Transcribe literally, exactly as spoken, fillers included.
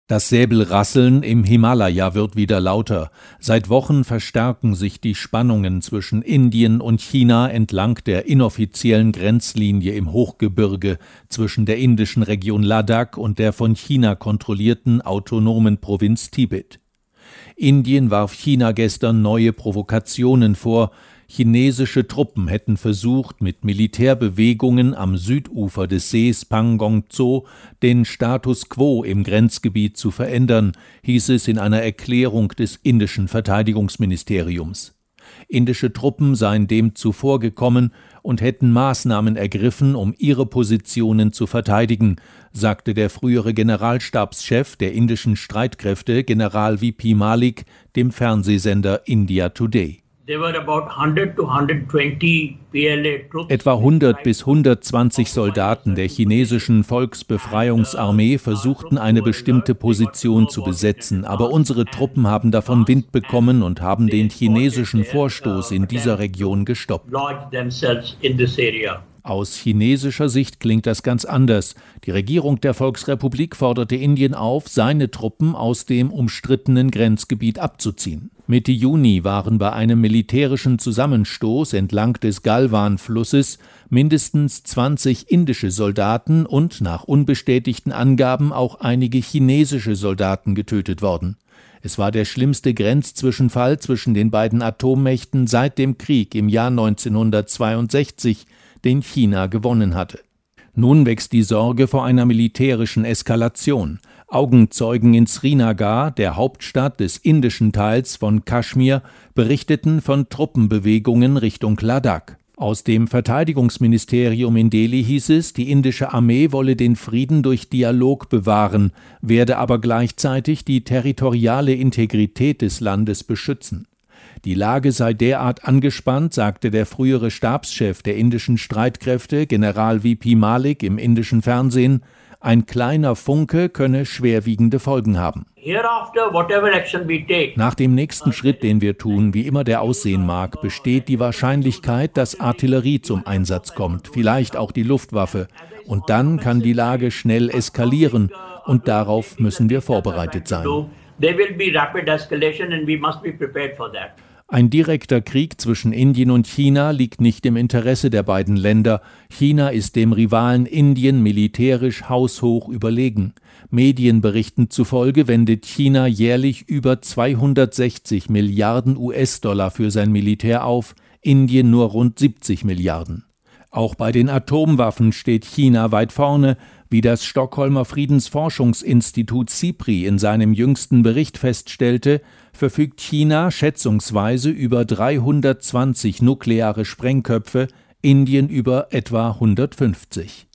Das Säbelrasseln im Himalaya wird wieder lauter. Seit Wochen verstärken sich die Spannungen zwischen Indien und China entlang der inoffiziellen Grenzlinie im Hochgebirge zwischen der indischen Region Ladakh und der von China kontrollierten autonomen Provinz Tibet. Indien warf China gestern neue Provokationen vor. Chinesische Truppen hätten versucht, mit Militärbewegungen am Südufer des Sees Pangong Tso den Status quo im Grenzgebiet zu verändern, hieß es in einer Erklärung des indischen Verteidigungsministeriums. Indische Truppen seien dem zuvorgekommen und hätten Maßnahmen ergriffen, um ihre Positionen zu verteidigen, sagte der frühere Generalstabschef der indischen Streitkräfte, General V P Malik, dem Fernsehsender India Today. Etwa hundert bis hundertzwanzig Soldaten der chinesischen Volksbefreiungsarmee versuchten, eine bestimmte Position zu besetzen, aber unsere Truppen haben davon Wind bekommen und haben den chinesischen Vorstoß in dieser Region gestoppt. Aus chinesischer Sicht klingt das ganz anders. Die Regierung der Volksrepublik forderte Indien auf, seine Truppen aus dem umstrittenen Grenzgebiet abzuziehen. Mitte Juni waren bei einem militärischen Zusammenstoß entlang des Galwan-Flusses mindestens zwanzig indische Soldaten und nach unbestätigten Angaben auch einige chinesische Soldaten getötet worden. Es war der schlimmste Grenzzwischenfall zwischen den beiden Atommächten seit dem Krieg im Jahr neunzehnhundertzweiundsechzig, den China gewonnen hatte. Nun wächst die Sorge vor einer militärischen Eskalation. Augenzeugen in Srinagar, der Hauptstadt des indischen Teils von Kaschmir, berichteten von Truppenbewegungen Richtung Ladakh. Aus dem Verteidigungsministerium in Delhi hieß es, die indische Armee wolle den Frieden durch Dialog bewahren, werde aber gleichzeitig die territoriale Integrität des Landes beschützen. Die Lage sei derart angespannt, sagte der frühere Stabschef der indischen Streitkräfte, General V P Malik, im indischen Fernsehen, ein kleiner Funke könne schwerwiegende Folgen haben. Nach dem nächsten Schritt, den wir tun, wie immer der aussehen mag, besteht die Wahrscheinlichkeit, dass Artillerie zum Einsatz kommt, vielleicht auch die Luftwaffe. Und dann kann die Lage schnell eskalieren und darauf müssen wir vorbereitet sein. Ein direkter Krieg zwischen Indien und China liegt nicht im Interesse der beiden Länder. China ist dem Rivalen Indien militärisch haushoch überlegen. Medienberichten zufolge wendet China jährlich über zweihundertsechzig Milliarden U S-Dollar für sein Militär auf, Indien nur rund siebzig Milliarden. Auch bei den Atomwaffen steht China weit vorne, wie das Stockholmer Friedensforschungsinstitut SIPRI in seinem jüngsten Bericht feststellte, verfügt China schätzungsweise über dreihundertzwanzig nukleare Sprengköpfe, Indien über etwa hundertfünfzig.